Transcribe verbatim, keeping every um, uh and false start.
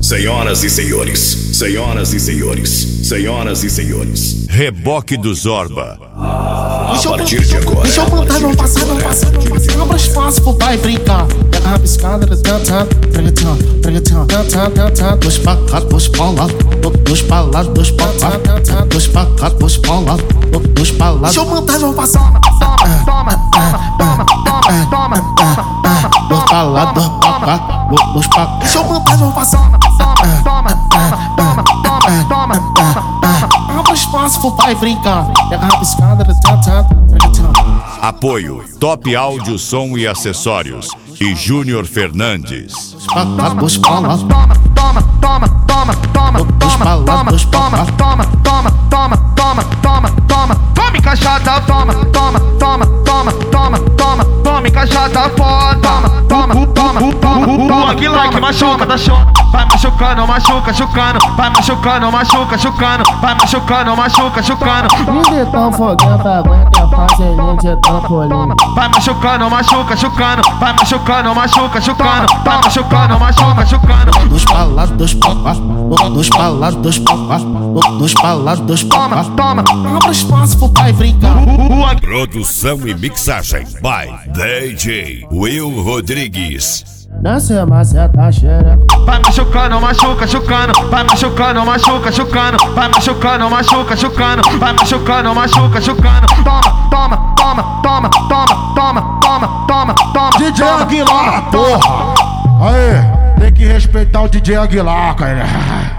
Senhoras e senhores, senhoras e senhores, senhoras e senhores. Reboque do Zorba. A partir de agora. Deixa eu mandar, não passar, não passar, não passar. Abra espaço pro pai brincar. Pega a piscada, cantando, pregatão, pregatão, cantando, cantando. Dois pra cá, dois pra lá, dois pra lá, dois pra cá, dois pra cá, dois pra lá, dois pra lá. Deixa eu mandar, não passar. Toma, toma, toma, toma, toma, toma. Dois pra lá, dois pra cá, dois pra cá. Deixa eu mandar, não passar. Toma, toma, toma, toma, toma, toma. Abra espaço pro pai brincar. Pega a piscada, cantando, pregatão. Apoio Top Áudio, Som e Acessórios e Júnior Fernandes. Toma, toma, toma, toma, toma, toma, toma, toma, toma, toma, toma, toma, toma, toma, toma, tome cachaça, toma, toma, toma, toma, toma, toma, tome cachaça, foda, toma, toma, toma, toma, que like machuca, dá show, vai machucando, machuca, chucando, vai machucando, machuca, chucando, vai machucando, machuca, chucando. Ninguém tão foguenta, aguenta fazer de trampolim. Vai machucando, machuca, chucando, vai machucando, machuca, chucando, vai machucando, machuca, chucando. Dois pra lá, dois pra cá, dois pra lá, dois pra cá, dois pra lá, dois pra cá. Toma, toma, abra espaço pro pai brincar. Produção e mixagem by D J Will Rodrigues. Nasce maceta cheira. Vai machucando, machuca, chucando, vai machucando, machuca, chucando, vai machucando, machuca, chucando, vai machucando, machuca, chucando. Toma, toma, toma, toma, toma, toma, toma, toma, toma. D J Aguilar, porra! Aê, tem que respeitar o D J Aguilar, cara.